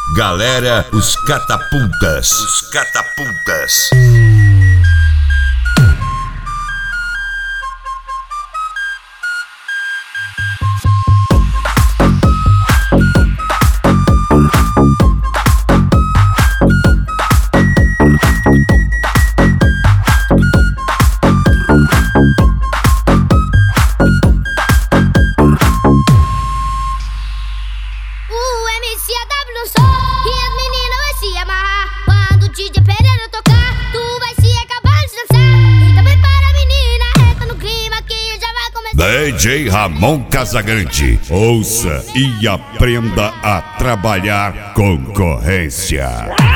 Galera, os catapultas. Os catapultas. DJ Ramon Casagrande, ouça e aprenda a trabalhar concorrência.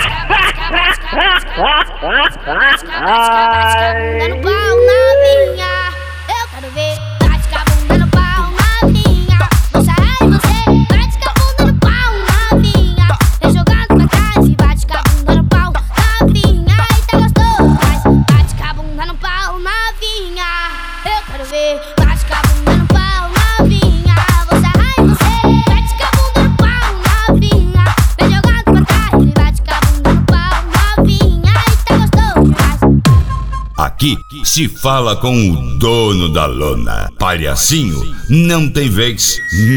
Dando pau na minha, eu quero ver. Bate com a bunda no pau na minha. Vou sair você, bate com a bunda no pau na minha. Vem jogando pra trás e bate com a bunda no pau na minha. E tá gostoso, mas bate com a bunda no pau na minha. Eu quero ver. Bate com a bunda no pau na minha. Vou sair você, bate com a bunda no pau na minha. Vem jogando pra trás e bate com a bunda no pau na minha. E tá gostoso demais. Aqui se fala com o dono da lona. Palhacinho não tem vez.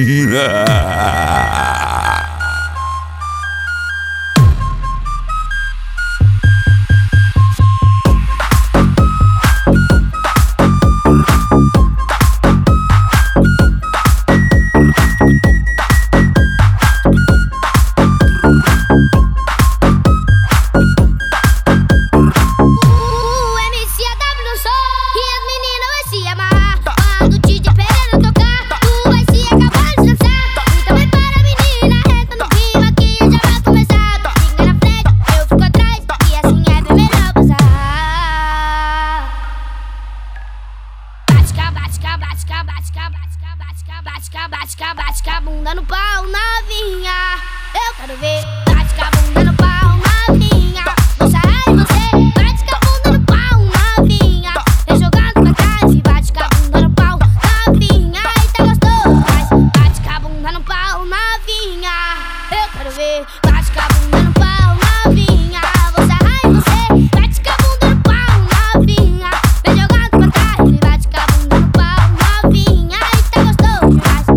Bate com a bunda no pau novinha, eu quero ver. Bate com a bunda no pau novinha. Vou sair você, bate com a bunda no pau novinha. Vem jogando pra trás e bate com a bunda no pau novinha. E tá gostoso, mas bate com a bunda no pau novinha, eu quero ver. Bate com a bunda no pau novinha. Vou sair você, bate com a bunda no pau novinha. Vem jogando pra trás e bate com a bunda no pau novinha. E tá gostoso demais.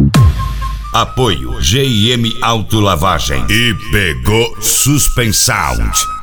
Apoio GIM Autolavagem e Pegou Suspensound.